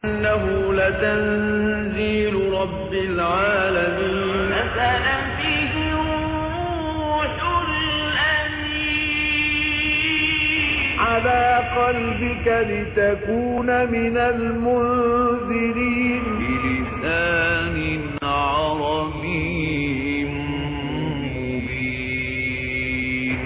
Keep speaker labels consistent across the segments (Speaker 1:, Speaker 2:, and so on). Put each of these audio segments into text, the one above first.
Speaker 1: إنه لتنزيل رب العالمين
Speaker 2: نزل به الروح الأمين
Speaker 3: على قلبك لتكون من المنذرين
Speaker 2: بلسان عربي مبين.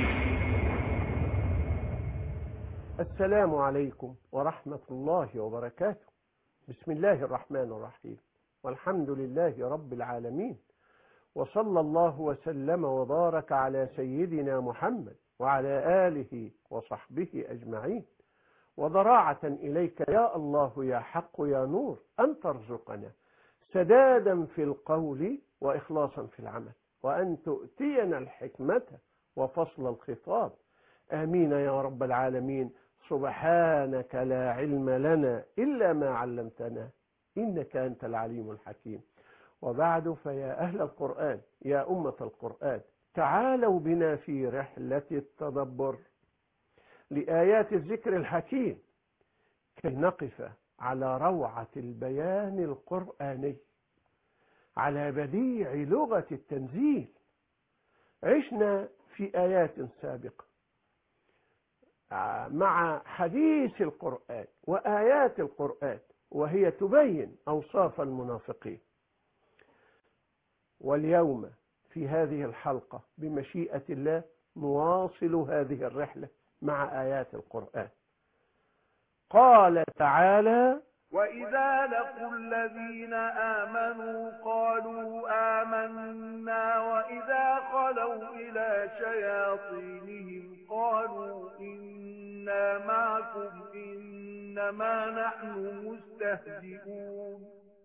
Speaker 3: السلام عليكم ورحمة الله وبركاته. بسم الله الرحمن الرحيم، والحمد لله رب العالمين، وصلى الله وسلم وبارك على سيدنا محمد وعلى آله وصحبه أجمعين. وضراعة إليك يا الله يا حق يا نور أن ترزقنا سدادا في القول وإخلاصا في العمل، وأن تؤتينا الحكمة وفصل الخطاب. آمين يا رب العالمين. سبحانك لا علم لنا إلا ما علمتنا إنك أنت العليم الحكيم. وبعد، فيا أهل القرآن يا أمة القرآن، تعالوا بنا في رحلة التدبر لآيات الذكر الحكيم كي نقف على روعة البيان القرآني، على بديع لغة التنزيل. عشنا في آيات سابقة مع حديث القرآن وآيات القرآن، وهي تبين أوصاف المنافقين. واليوم في هذه الحلقة بمشيئة الله نواصل هذه الرحلة مع آيات القرآن. قال تعالى:
Speaker 4: وإذا لقوا الذين آمنوا قالوا آمنا وإذا خلوا إلى شياطينهم قالوا إنا معكم إنما نحن مستهزئون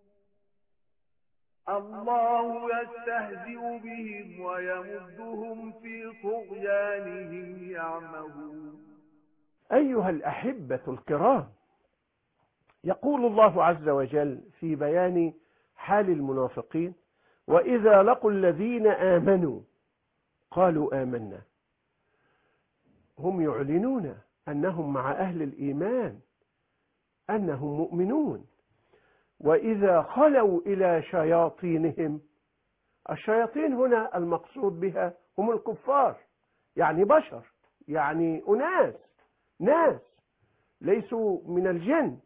Speaker 4: الله يستهزئ بهم ويمدهم في طغيانهم يعمهون.
Speaker 3: أيها الأحبة الكرام، يقول الله عز وجل في بيان حال المنافقين: وإذا لقوا الذين آمنوا قالوا آمنا. هم يعلنون أنهم مع أهل الإيمان، أنهم مؤمنون. وإذا خلوا إلى شياطينهم، الشياطين هنا المقصود بها هم الكفار، يعني بشر، يعني ناس ليسوا من الجن،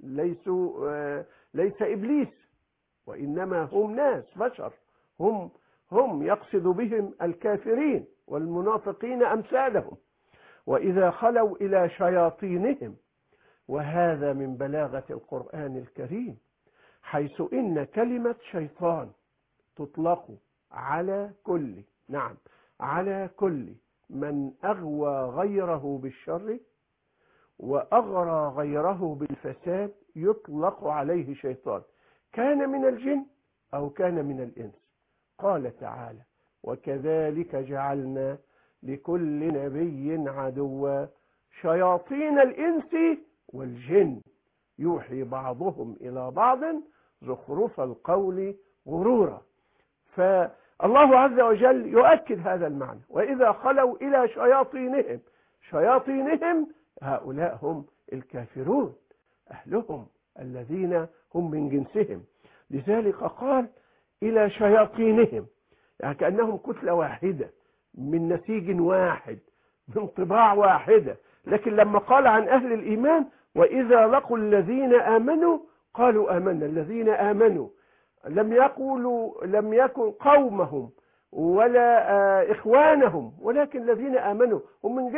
Speaker 3: ليس إبليس، وإنما هم ناس بشر، هم يقصد بهم الكافرين والمنافقين أمثالهم. وإذا خلوا إلى شياطينهم، وهذا من بلاغة القرآن الكريم، حيث إن كلمة شيطان تطلق على كل من أغوى غيره بالشر وأغرى غيره بالفساد، يطلق عليه شيطان، كان من الجن أو كان من الإنس. قال تعالى: وكذلك جعلنا لكل نبي عدوا شياطين الإنس والجن يوحي بعضهم إلى بعض زخرف القول غرورا. فالله عز وجل يؤكد هذا المعنى: وإذا خلوا إلى شياطينهم هؤلاء هم الكافرون، أهلهم الذين هم من جنسهم. لذلك قال إلى شياطينهم، يعني كأنهم كتلة واحدة من نسيج واحد من طباع واحدة. لكن لما قال عن أهل الإيمان: وإذا لقوا الذين آمنوا قالوا آمنا، الذين آمنوا لم يكن قومهم ولا إخوانهم، ولكن الذين آمنوا هم من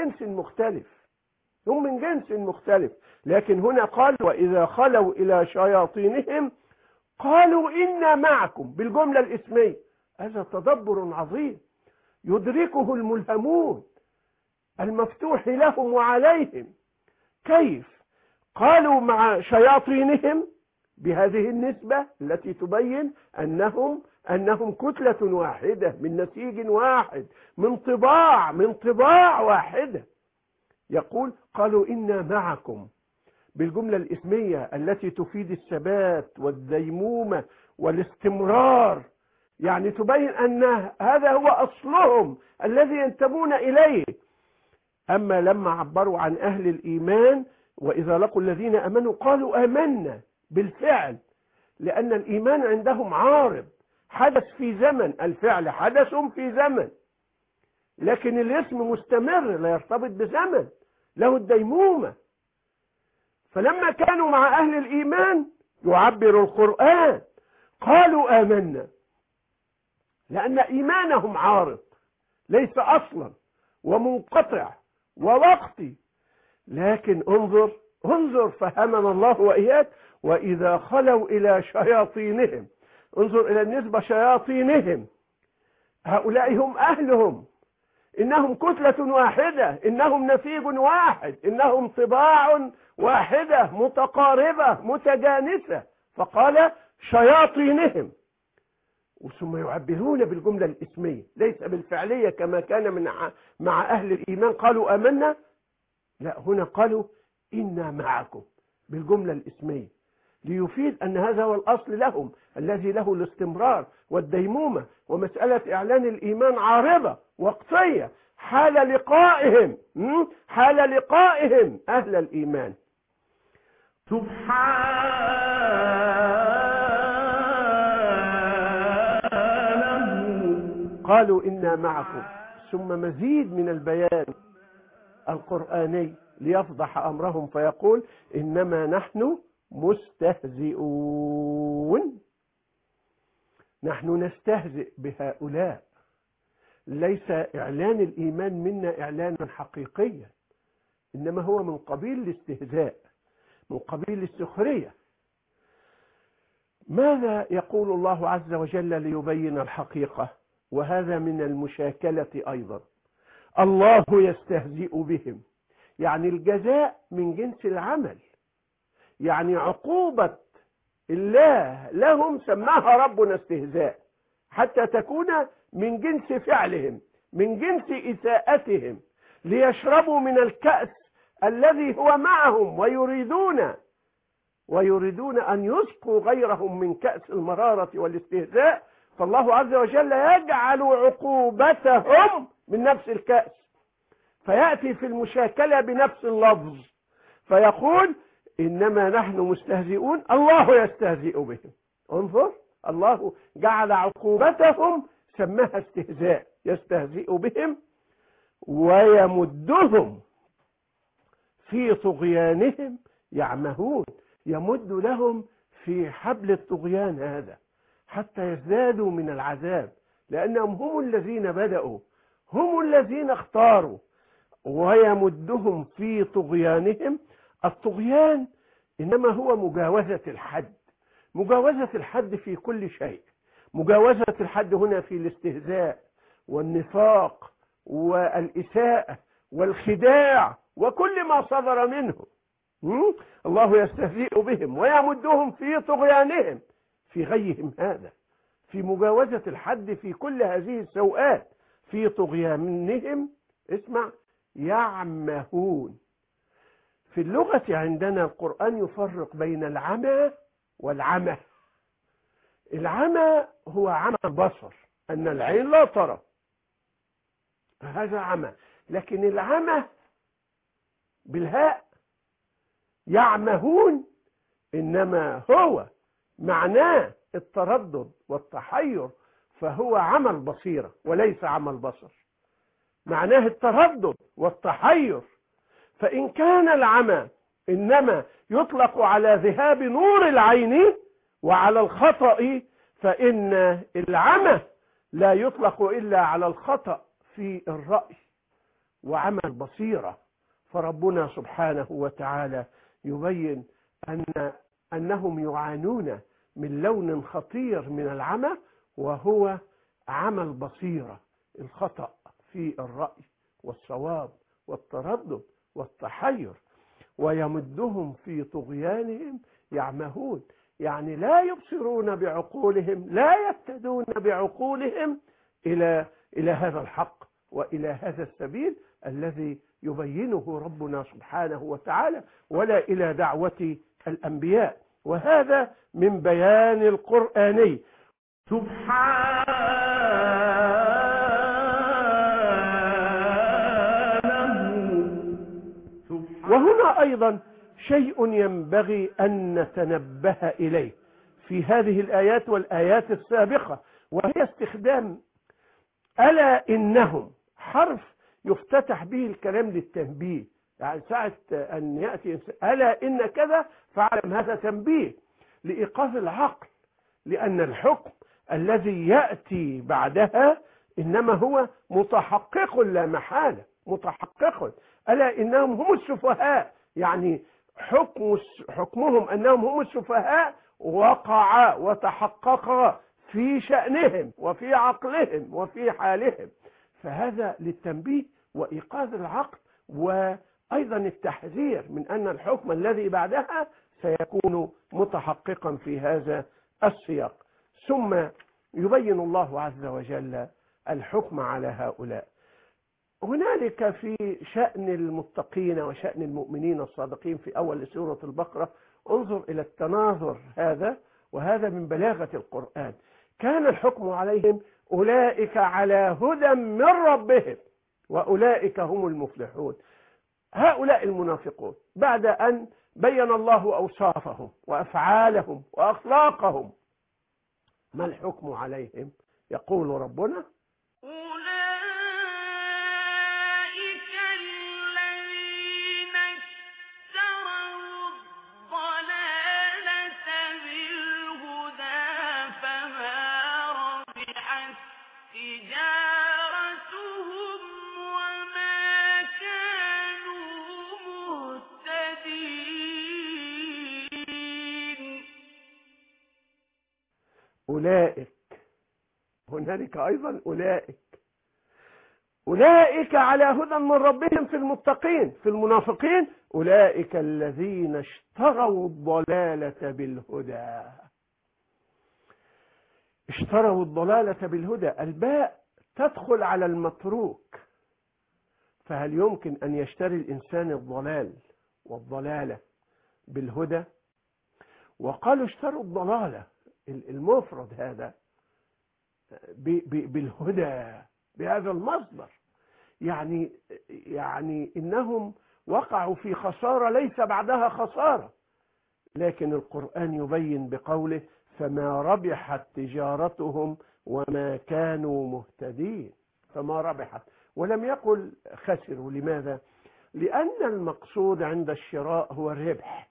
Speaker 3: جنس مختلف. لكن هنا قال: وإذا خلوا إلى شياطينهم قالوا إنا معكم، بالجملة الاسمية. هذا تدبر عظيم يدركه الملهمون المفتوح لهم وعليهم. كيف قالوا مع شياطينهم بهذه النسبة التي تبين أنهم كتلة واحدة من نسيج واحد من طباع واحدة؟ يقول: قالوا إنا معكم، بالجملة الاسمية التي تفيد الثبات والديمومة والاستمرار، يعني تبين أن هذا هو أصلهم الذي ينتمون إليه. أما لما عبروا عن أهل الإيمان: وإذا لقوا الذين آمنوا قالوا آمنا، بالفعل، لأن الإيمان عندهم عارض، حدث في زمن، الفعل حدث في زمن، لكن الاسم مستمر لا يرتبط بزمن، له الديمومة. فلما كانوا مع أهل الإيمان يعبر القرآن قالوا آمنا، لأن إيمانهم عارض ليس أصلا ومنقطع ووقتي. لكن انظر فهمنا الله وإياك، وإذا خلوا إلى شياطينهم، انظر إلى النسبة، شياطينهم هؤلاء هم أهلهم، إنهم كتلة واحدة، إنهم نسيج واحد، إنهم طباع واحدة متقاربة متجانسة، فقال شياطينهم. ثم يعبرون بالجملة الاسمية ليس بالفعلية كما كان مع أهل الإيمان قالوا آمنا، لا، هنا قالوا إنا معكم بالجملة الاسمية، ليفيد أن هذا هو الأصل لهم الذي له الاستمرار والديمومة. ومسألة إعلان الإيمان عارضة وقتية حال لقائهم أهل الإيمان. قالوا إنا معكم، ثم مزيد من البيان القرآني ليفضح أمرهم فيقول إنما نحن مستهزئون، نحن نستهزئ بهؤلاء. ليس إعلان الإيمان منا إعلانا حقيقيا، إنما هو من قبيل الاستهزاء، من قبيل السخرية. ماذا يقول الله عز وجل ليبين الحقيقة؟ وهذا من المشاكلة أيضا. الله يستهزئ بهم، يعني الجزاء من جنس العمل، يعني عقوبة الله لهم سماها ربنا استهزاء حتى تكون من جنس فعلهم، من جنس إساءتهم، ليشربوا من الكأس الذي هو معهم ويريدون أن يسقوا غيرهم من كأس المرارة والاستهزاء. فالله عز وجل يجعل عقوبتهم من نفس الكأس، فيأتي في المشاكلة بنفس اللفظ فيقول إنما نحن مستهزئون، الله يستهزئ بهم. انظر، الله جعل عقوبتهم سماها استهزاء، يستهزئ بهم ويمدهم في طغيانهم يعمهون، يمد لهم في حبل الطغيان هذا حتى يزدادوا من العذاب، لأنهم هم الذين بدأوا، هم الذين اختاروا. ويمدهم في طغيانهم. الطغيان إنما هو مجاوزة الحد، مجاوزة الحد في كل شيء، مجاوزة الحد هنا في الاستهزاء والنفاق والإساءة والخداع وكل ما صدر منهم. الله يستهزئ بهم ويمدهم في طغيانهم، في غيهم هذا، في مجاوزة الحد في كل هذه السوءات، في طغيانهم اسمع يعمهون. في اللغة عندنا القرآن يفرق بين العمى والعمى. العمى هو عمى البصر، أن العين لا ترى، هذا عمى. لكن العمى بالهاء يعمهون إنما هو معناه التردد والتحير، فهو عمى البصيرة وليس عمى البصر، معناه التردد والتحير. فإن كان العمى إنما يطلق على ذهاب نور العين وعلى الخطأ، فإن العمى لا يطلق إلا على الخطأ في الرأي وعمى البصيرة. فربنا سبحانه وتعالى يبين أنهم يعانون من لون خطير من العمى، وهو عمى البصيرة، الخطأ في الرأي والصواب والتردد والتحير. ويمدهم في طغيانهم يعمهون، يعني لا يبصرون بعقولهم، لا يهتدون بعقولهم إلى هذا الحق وإلى هذا السبيل الذي يبينه ربنا سبحانه وتعالى، ولا إلى دعوة الأنبياء. وهذا من بيان القرآني. وهنا أيضا شيء ينبغي أن نتنبه إليه في هذه الآيات والآيات السابقة، وهي استخدام ألا إنهم، حرف يفتتح به الكلام للتنبيه. يعني ساعة أن يأتي ألا إن كذا فاعلم، هذا تنبيه لإيقاظ العقل، لأن الحكم الذي يأتي بعدها إنما هو متحقق لا محالة، متحقق. ألا إنهم هم السفهاء، يعني حكمهم أنهم هم السفهاء وقع وتحقق في شأنهم وفي عقلهم وفي حالهم. فهذا للتنبيه وإيقاظ العقل، وأيضا التحذير من أن الحكم الذي بعدها سيكون متحققا في هذا السياق. ثم يبين الله عز وجل الحكم على هؤلاء. هنالك في شأن المتقين وشأن المؤمنين الصادقين في أول سورة البقرة، انظر إلى التناظر هذا، وهذا من بلاغة القرآن. كان الحكم عليهم أولئك على هدى من ربهم وأولئك هم المفلحون. هؤلاء المنافقون بعد أن بين الله أوصافهم وأفعالهم وأخلاقهم، ما الحكم عليهم؟ يقول ربنا: أولئك، هنالك أيضا أولئك على هدى من ربهم في المتقين. في المنافقين أولئك الذين اشتروا الضلالة بالهدى. اشتروا الضلالة بالهدى، الباء تدخل على المتروك، فهل يمكن أن يشتري الإنسان الضلال والضلالة بالهدى؟ وقالوا اشتروا الضلالة المفرد هذا بالهدى بهذا المصدر، يعني إنهم وقعوا في خسارة ليس بعدها خسارة. لكن القرآن يبين بقوله: فما ربحت تجارتهم وما كانوا مهتدين. فما ربحت، ولم يقل خسروا. لماذا؟ لأن المقصود عند الشراء هو الربح،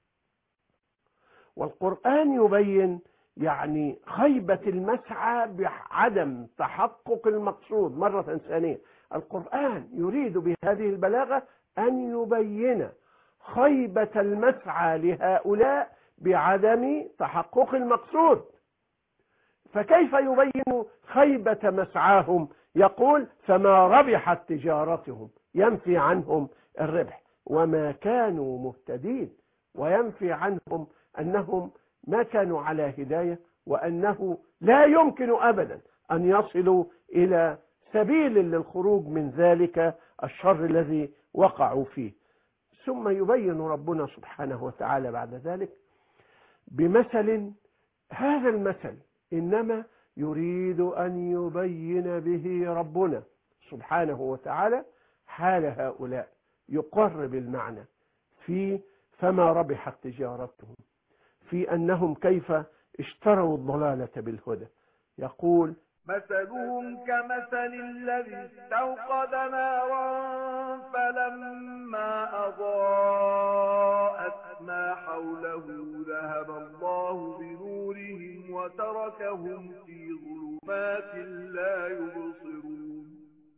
Speaker 3: والقرآن يبين يعني خيبة المسعى بعدم تحقق المقصود. مرة ثانية القرآن يريد بهذه البلاغة أن يبين خيبة المسعى لهؤلاء بعدم تحقق المقصود. فكيف يبين خيبة مسعاهم؟ يقول: فما ربحت تجارتهم، ينفي عنهم الربح، وما كانوا مهتدين، وينفي عنهم أنهم ما كانوا على هداية، وأنه لا يمكن أبدا أن يصلوا إلى سبيل للخروج من ذلك الشر الذي وقعوا فيه. ثم يبين ربنا سبحانه وتعالى بعد ذلك بمثل، هذا المثل إنما يريد أن يبين به ربنا سبحانه وتعالى حال هؤلاء، يقرب المعنى في فما ربحت تجارتهم، في أنهم كيف اشتروا الضلالة بالهدى. يقول:
Speaker 4: مثلهم كمثل الذي استوقد نارا فلما أضاءت ما حوله ذهب الله بنورهم وتركهم في ظلمات لا يبصرون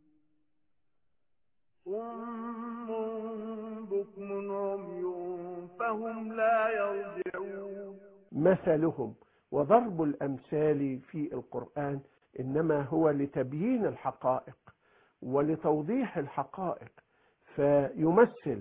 Speaker 4: صم بكم عمي فهم لا يرجعون.
Speaker 3: مثلهم، وضرب الأمثال في القرآن إنما هو لتبيين الحقائق ولتوضيح الحقائق، فيمثل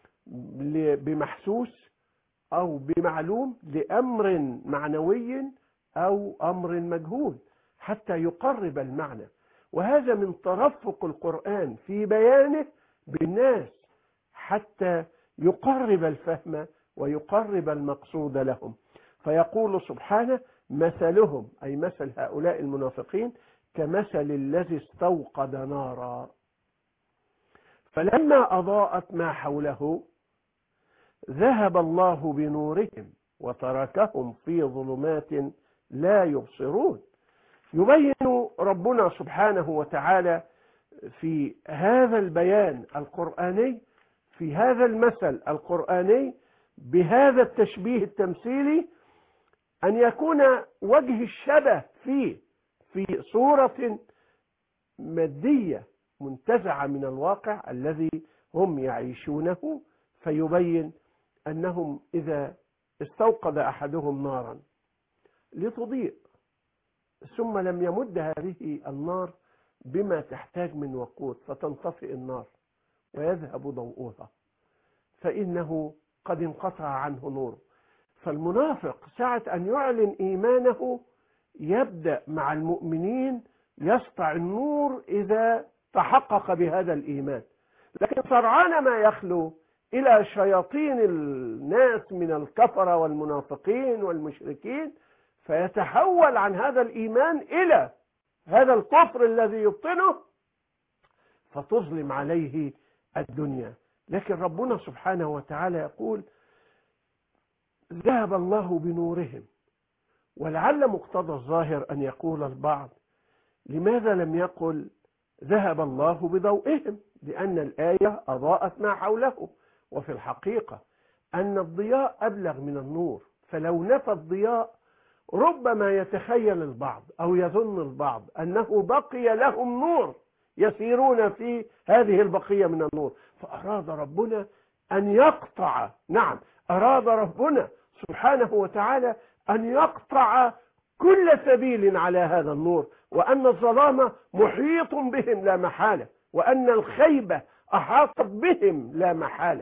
Speaker 3: بمحسوس أو بمعلوم لأمر معنوي أو أمر مجهول حتى يقرب المعنى. وهذا من ترفق القرآن في بيانه بالناس حتى يقرب الفهم ويقرب المقصود لهم. فيقول سبحانه: مثلهم، أي مثل هؤلاء المنافقين، كمثل الذي استوقد نارا فلما أضاءت ما حوله ذهب الله بنورهم وتركهم في ظلمات لا يبصرون. يبين ربنا سبحانه وتعالى في هذا البيان القرآني، في هذا المثل القرآني، بهذا التشبيه التمثيلي، أن يكون وجه الشبه في صورة مادية منتزعة من الواقع الذي هم يعيشونه، فيبين أنهم إذا استوقد أحدهم نارا لتضيء ثم لم يمد هذه النار بما تحتاج من وقود فتنطفئ النار ويذهب ضوءها، فإنه قد انقطع عنه نوره. فالمنافق ساعة أن يعلن إيمانه يبدأ مع المؤمنين يسطع النور إذا تحقق بهذا الإيمان، لكن سرعان ما يخلو إلى شياطين الناس من الكفرة والمنافقين والمشركين، فيتحول عن هذا الإيمان إلى هذا الكفر الذي يبطنه، فتظلم عليه الدنيا. لكن ربنا سبحانه وتعالى يقول ذهب الله بنورهم. ولعل مقتضى الظاهر أن يقول البعض لماذا لم يقل ذهب الله بضوئهم، لأن الآية أضاءت ما حوله، وفي الحقيقة أن الضياء أبلغ من النور، فلو نفى الضياء ربما يتخيل البعض أو يظن البعض أنه بقي لهم نور يسيرون في هذه البقية من النور، فأراد ربنا أن يقطع، نعم أراد ربنا سبحانه وتعالى أن يقطع كل سبيل على هذا النور، وأن الظلام محيط بهم لا محالة، وأن الخيبة أحاطت بهم لا محالة،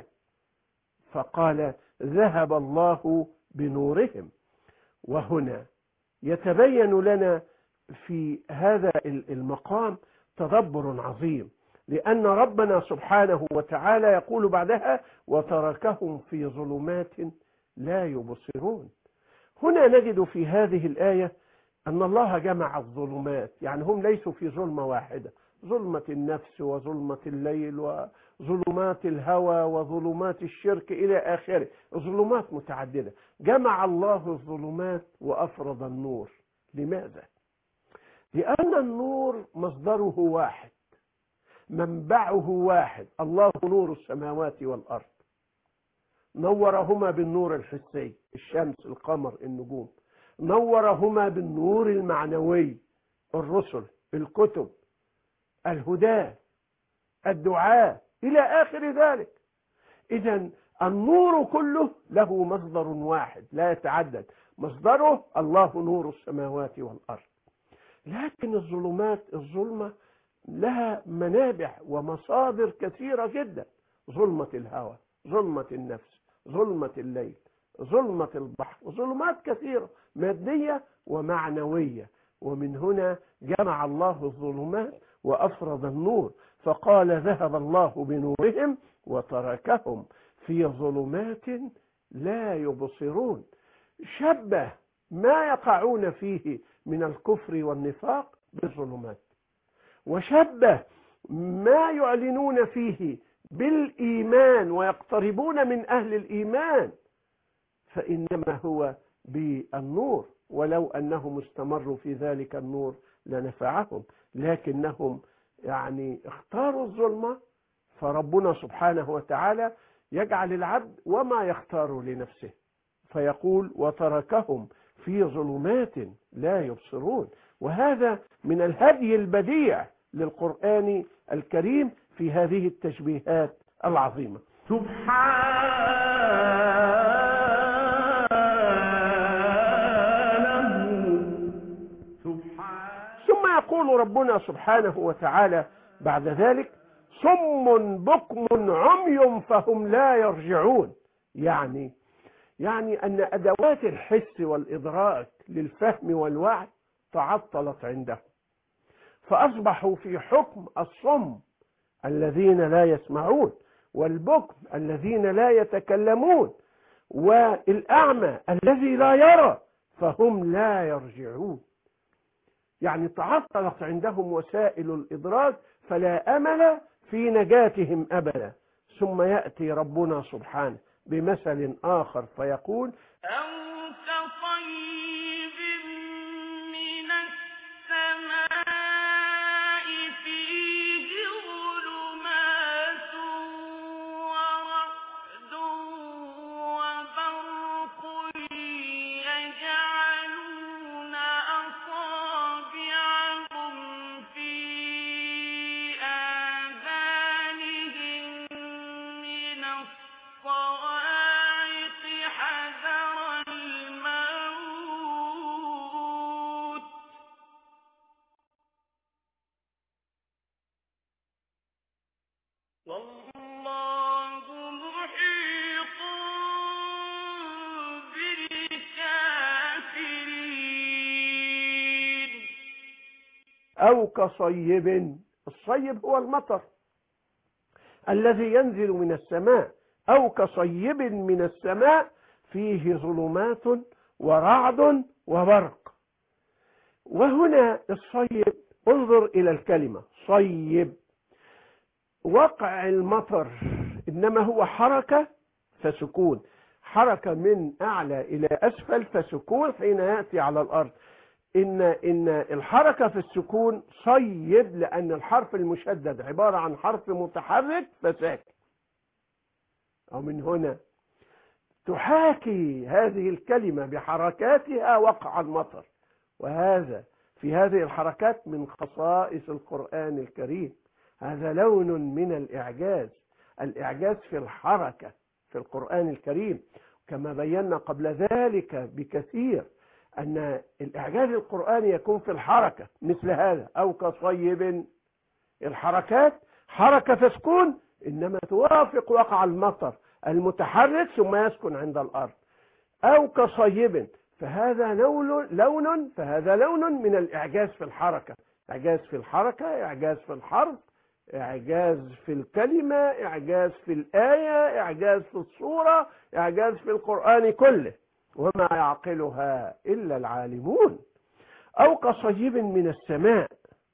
Speaker 3: فقال ذهب الله بنورهم. وهنا يتبين لنا في هذا المقام تدبر عظيم، لأن ربنا سبحانه وتعالى يقول بعدها وتركهم في ظلمات لا يبصرون. هنا نجد في هذه الآية أن الله جمع الظلمات، يعني هم ليسوا في ظلمة واحدة، ظلمة النفس وظلمة الليل وظلمات الهوى وظلمات الشرك إلى آخره، ظلمات متعددة. جمع الله الظلمات وأفرض النور. لماذا؟ لأن النور مصدره واحد، منبعه واحد، الله نور السماوات والأرض، نورهما بالنور الحسي، الشمس القمر النجوم، نورهما بالنور المعنوي، الرسل الكتب الهداة الدعاء إلى آخر ذلك. إذن النور كله له مصدر واحد لا يتعدد، مصدره الله نور السماوات والأرض. لكن الظلمة لها منابع ومصادر كثيرة جدا، ظلمة الهوى، ظلمة النفس، ظلمة الليل، ظلمة البحر، ظلمات كثيرة مادية ومعنوية. ومن هنا جمع الله الظلمات وأفرض النور، فقال ذهب الله بنورهم وتركهم في ظلمات لا يبصرون. شبه ما يقعون فيه من الكفر والنفاق بالظلمات، وشبه ما يعلنون فيه بالإيمان ويقتربون من أهل الإيمان، فإنما هو بالنور، ولو أنهم استمروا في ذلك النور لنفعهم، لكنهم اختاروا الظلمة. فربنا سبحانه وتعالى يجعل العبد وما يختار لنفسه، فيقول وتركهم في ظلمات لا يبصرون. وهذا من الهدي البديع للقرآن الكريم في هذه التشبيهات العظيمة. ثم يقول ربنا سبحانه وتعالى بعد ذلك صم بكم عمي فهم لا يرجعون. يعني أن أدوات الحس والإدراك للفهم والوعي تعطلت عندهم، فأصبحوا في حكم الصم الذين لا يسمعون، والبكم الذين لا يتكلمون، والأعمى الذي لا يرى، فهم لا يرجعون. يعني تعطلت عندهم وسائل الإدراك، فلا أمل في نجاتهم أبدا. ثم يأتي ربنا سبحانه بمثل آخر فيقول
Speaker 2: أو كصيب من السماء فيه ظلمات ورعد وبرق يجعلون أصابعهم في آذانهم من الصواعق حذر الموت والله محيط بالكافرين.
Speaker 3: أو كصيب، الصيب هو المطر الذي ينزل من السماء، أو كصيب من السماء فيه ظلمات ورعد وبرق. وهنا الصيب، انظر إلى الكلمة صيب، وقع المطر إنما هو حركة فسكون، حركة من أعلى إلى أسفل فسكون حين يأتي على الأرض. إن الحركة في السكون صيب، لأن الحرف المشدد عبارة عن حرف متحرك فساكن. ومن هنا تحاكي هذه الكلمة بحركاتها وقع المطر، وهذا في هذه الحركات من خصائص القرآن الكريم. هذا لون من الإعجاز، الإعجاز في الحركة في القرآن الكريم، كما بينا قبل ذلك بكثير أن الإعجاز القرآني يكون في الحركة مثل هذا. أو كصيب، الحركات حركة فسكون إنما توافق وقع المطر المتحرك ثم يسكن عند الأرض. أو كصيب، فهذا لون من الإعجاز في الحركة، إعجاز في الحركة، إعجاز في الحرف، إعجاز في الكلمة، إعجاز في الآية، إعجاز في الصورة، إعجاز في القرآن كله، وما يعقلها إلا العالمون. أو كصيب من السماء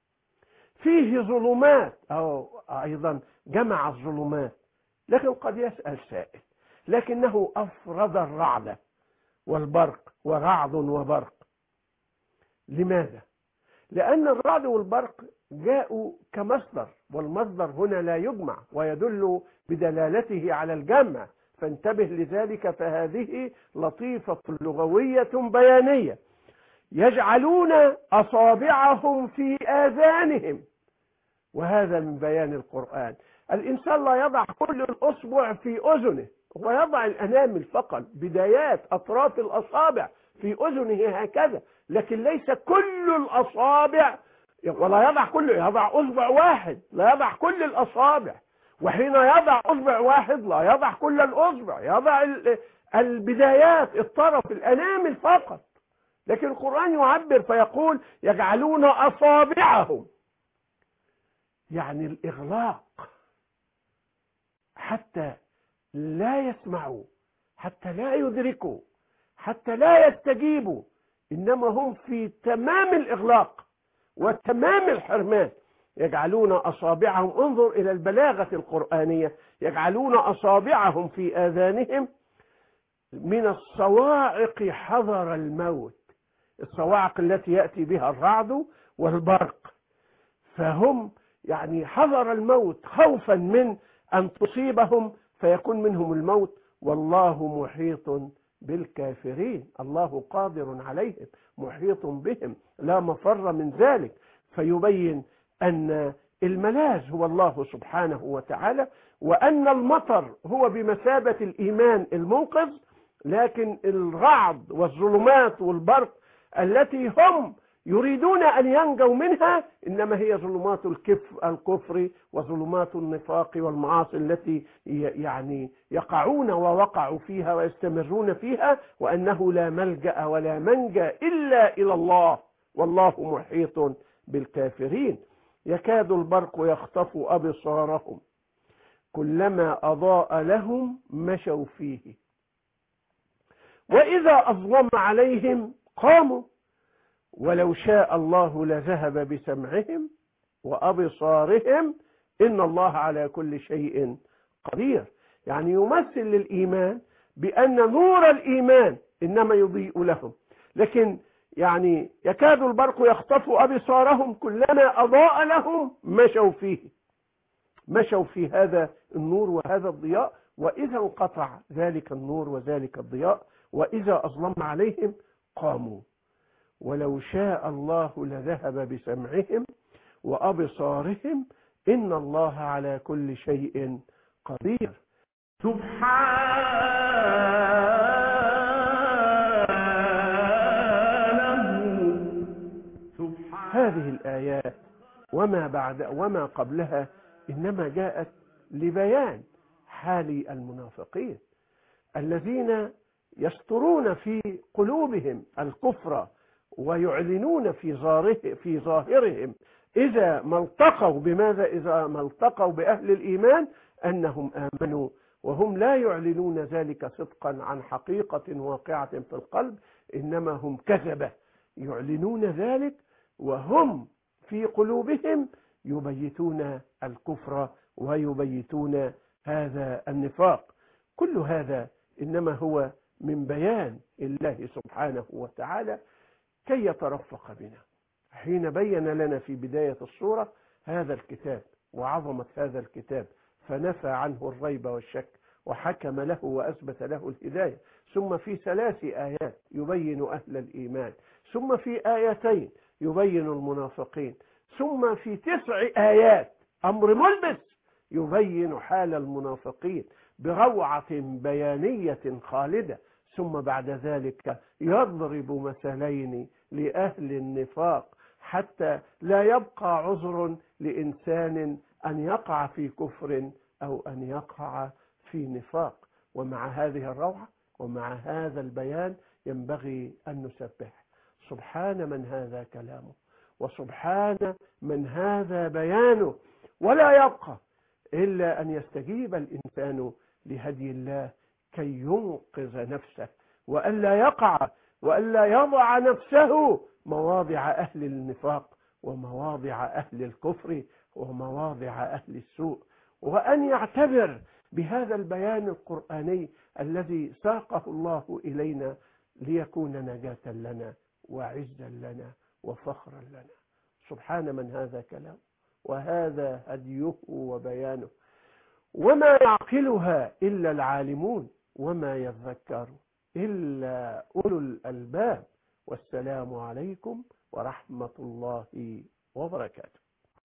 Speaker 3: فيه ظلمات، أو أيضا جمع الظلمات، لكن قد يسأل سائل لكنه أفرد الرعد والبرق، ورعد وبرق. لماذا؟ لأن الرعد والبرق جاءوا كمصدر، والمصدر هنا لا يجمع ويدل بدلالته على الجمع، فانتبه لذلك، فهذه لطيفة لغوية بيانية. يجعلون أصابعهم في آذانهم، وهذا من بيان القرآن. الإنسان لا يضع كل الأصبع في أذنه، هو يضع الأنامل فقط، بدايات أطراف الأصابع في أذنه هكذا، لكن ليس كل الأصابع، ولا يضع يضع أصبع واحد، لا يضع كل الأصابع. وحين يضع أصبع واحد لا يضع كل الأصبع، يضع البدايات، الطرف، الأنامل فقط. لكن القرآن يعبر فيقول يجعلون أصابعهم، يعني الإغلاق حتى لا يسمعوا، حتى لا يدركوا، حتى لا يستجيبوا، إنما هم في تمام الإغلاق وتمام الحرمان. يجعلون أصابعهم، انظر إلى البلاغة القرآنية، يجعلون أصابعهم في آذانهم من الصواعق حذر الموت، الصواعق التي يأتي بها الرعد والبرق، فهم يعني حذر الموت خوفا من أن تصيبهم فيكون منهم الموت. والله محيط بالكافرين، الله قادر عليهم، محيط بهم، لا مفر من ذلك. فيبين أن الملاذ هو الله سبحانه وتعالى، وأن المطر هو بمثابة الإيمان المنقذ، لكن الرعد والظلمات والبرق التي هم يريدون أن ينجوا منها إنما هي ظلمات الكفر وظلمات النفاق والمعاصي التي يعني يقعون ووقعوا فيها ويستمرون فيها، وأنه لا ملجأ ولا منجى إلا إلى الله، والله محيط بالكافرين. يكاد البرق يخطف أبصارهم كلما أضاء لهم مشوا فيه وإذا أظلم عليهم قاموا ولو شاء الله لذهب بسمعهم وأبصارهم إن الله على كل شيء قدير. يعني يمثل للإيمان بأن نور الإيمان إنما يضيء لهم، لكن يعني يكاد البرق يخطف أبصارهم كلما أضاء لهم مشوا في هذا النور وهذا الضياء، وإذا انقطع ذلك النور وذلك الضياء وإذا أظلم عليهم قاموا. ولو شاء الله لذهب بسمعهم وأبصارهم إن الله على كل شيء قدير. هذه الآيات وما قبلها إنما جاءت لبيان حال المنافقين الذين يسترون في قلوبهم الكفر ويعلنون في ظاهرهم إذا ما التقوا بأهل الإيمان أنهم آمنوا، وهم لا يعلنون ذلك صدقا عن حقيقة واقعة في القلب، إنما هم كذبة يعلنون ذلك وهم في قلوبهم يبيتون الكفر ويبيتون هذا النفاق. كل هذا إنما هو من بيان الله سبحانه وتعالى كي يترفق بنا حين بين لنا في بداية السورة هذا الكتاب وعظمة هذا الكتاب، فنفى عنه الريب والشك وحكم له وأثبت له الهداية، ثم في 3 آيات يبين أهل الإيمان، ثم في 2 آيات يبين المنافقين، ثم في 9 آيات أمر ملبس يبين حال المنافقين بروعة بيانية خالدة، ثم بعد ذلك يضرب مثلين لأهل النفاق حتى لا يبقى عذر لإنسان أن يقع في كفر أو أن يقع في نفاق. ومع هذه الروعة ومع هذا البيان ينبغي أن نسبح سبحان من هذا كلامه وسبحان من هذا بيانه، ولا يبقى إلا أن يستجيب الإنسان لهدي الله كي ينقذ نفسه وألا يقع وألا يضع نفسه مواضع أهل النفاق ومواضع أهل الكفر ومواضع أهل السوء، وأن يعتبر بهذا البيان القرآني الذي ساقه الله إلينا ليكون نجاة لنا وعزا لنا وفخرا لنا. سبحان من هذا كلام وهذا هديه وبيانه، وما يعقلها إلا العالمون وما يذكر إلا أولو الألباب. والسلام عليكم ورحمة الله وبركاته.